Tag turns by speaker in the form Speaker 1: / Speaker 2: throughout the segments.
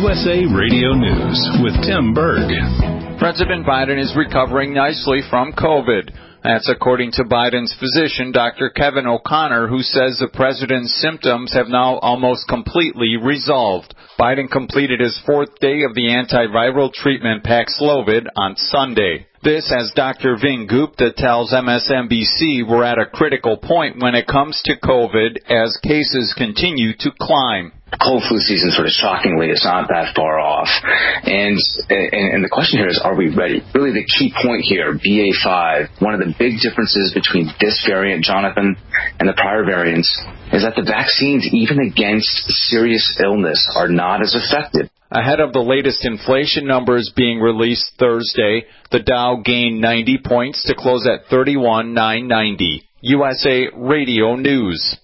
Speaker 1: USA Radio News with Tim Berg.
Speaker 2: President Biden is recovering nicely from COVID. That's according to Biden's physician, Dr. Kevin O'Connor, who says the president's symptoms have now almost completely resolved. Biden completed his fourth day of the antiviral treatment Paxlovid on Sunday. This, as Dr. Vin Gupta tells MSNBC, we're at a critical point when it comes to COVID as cases continue to climb.
Speaker 3: Cold flu season, sort of shockingly, is not that far off. And the question here is, are we ready? Really, the key point here, BA.5, one of the big differences between this variant, Jonathan, and the prior variants is that the vaccines, even against serious illness, are not as effective.
Speaker 2: Ahead of the latest inflation numbers being released Thursday, the Dow gained 90 points to close at 31,990. USA Radio News.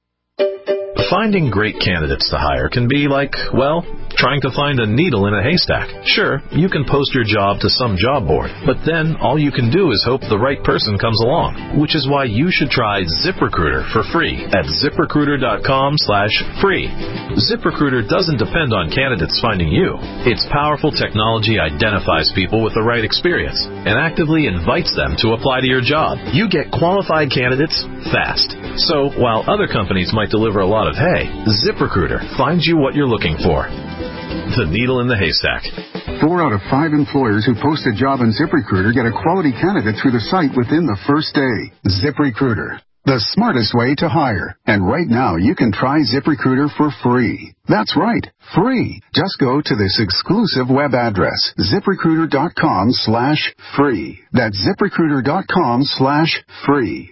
Speaker 1: Finding great candidates to hire can be like, well, trying to find a needle in a haystack. Sure, you can post your job to some job board, but then all you can do is hope the right person comes along, which is why you should try ZipRecruiter for free at ZipRecruiter.com/free. ZipRecruiter doesn't depend on candidates finding you. Its powerful technology identifies people with the right experience and actively invites them to apply to your job. You get qualified candidates fast. So while other companies might deliver a lot of hay, ZipRecruiter finds you what you're looking for. The needle in the haystack.
Speaker 4: 4 out of 5 employers who post a job on ZipRecruiter get a quality candidate through the site within the first day. ZipRecruiter, the smartest way to hire. And right now, you can try ZipRecruiter for free. That's right, free. Just go to this exclusive web address, ZipRecruiter.com/free. That's ZipRecruiter.com/free.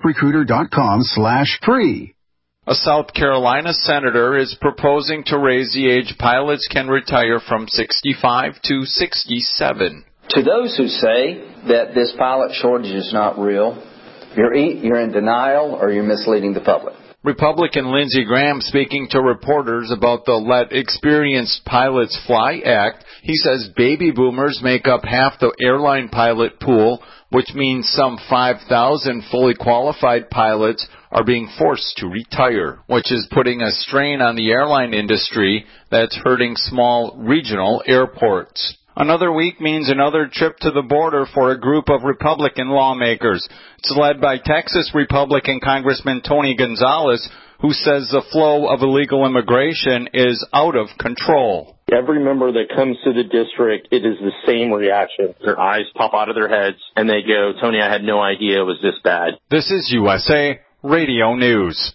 Speaker 4: ZipRecruiter.com/free.
Speaker 2: A South Carolina senator is proposing to raise the age pilots can retire from 65 to 67.
Speaker 5: To those who say that this pilot shortage is not real, you're in denial or you're misleading the public.
Speaker 2: Republican Lindsey Graham speaking to reporters about the Let Experienced Pilots Fly Act. He says baby boomers make up half the airline pilot pool, which means some 5,000 fully qualified pilots are being forced to retire, which is putting a strain on the airline industry that's hurting small regional airports. Another week means another trip to the border for a group of Republican lawmakers. It's led by Texas Republican Congressman Tony Gonzalez, who says the flow of illegal immigration is out of control.
Speaker 6: Every member that comes to the district, it is the same reaction. Their eyes pop out of their heads, and they go, Tony, I had no idea it was this bad.
Speaker 2: This is USA Radio News.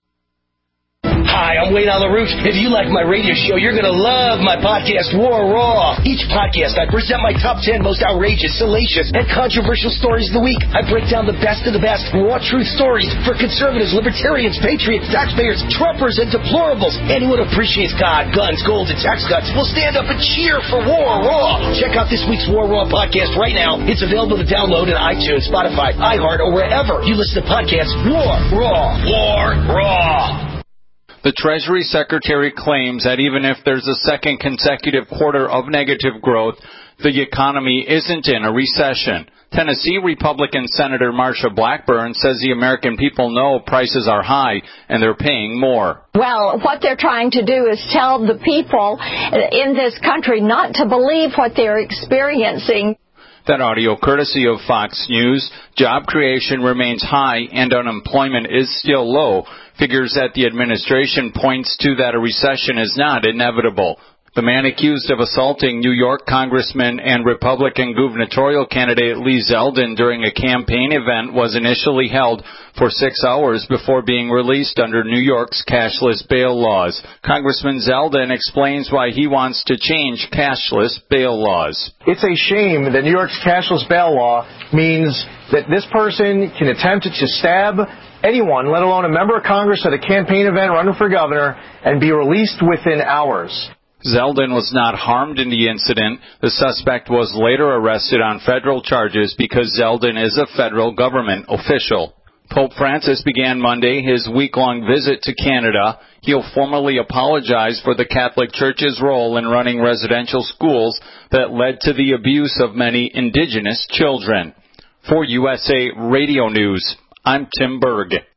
Speaker 7: Hi, I'm Wayne on the Roof. If you like my radio show, you're going to love my podcast, War Raw. Each podcast, I present my top 10 most outrageous, salacious, and controversial stories of the week. I break down the best of the best raw truth stories for conservatives, libertarians, patriots, taxpayers, Trumpers, and deplorables. Anyone who appreciates God, guns, gold, and tax cuts will stand up and cheer for War Raw. Check out this week's War Raw podcast right now. It's available to download in iTunes, Spotify, iHeart, or wherever you listen to podcasts. War Raw. War Raw.
Speaker 2: The Treasury Secretary claims that even if there's a second consecutive quarter of negative growth, the economy isn't in a recession. Tennessee Republican Senator Marsha Blackburn says the American people know prices are high and they're paying more.
Speaker 8: Well, what they're trying to do is tell the people in this country not to believe what they're experiencing.
Speaker 2: That audio courtesy of Fox News. Job creation remains high and unemployment is still low. Figures that the administration points to that a recession is not inevitable. The man accused of assaulting New York Congressman and Republican gubernatorial candidate Lee Zeldin during a campaign event was initially held for 6 hours before being released under New York's cashless bail laws. Congressman Zeldin explains why he wants to change cashless bail laws.
Speaker 9: It's a shame that New York's cashless bail law means that this person can attempt to stab anyone, let alone a member of Congress at a campaign event running for governor, and be released within hours.
Speaker 2: Zeldin was not harmed in the incident. The suspect was later arrested on federal charges because Zeldin is a federal government official. Pope Francis began Monday his week-long visit to Canada. He'll formally apologize for the Catholic Church's role in running residential schools that led to the abuse of many Indigenous children. For USA Radio News, I'm Tim Berg.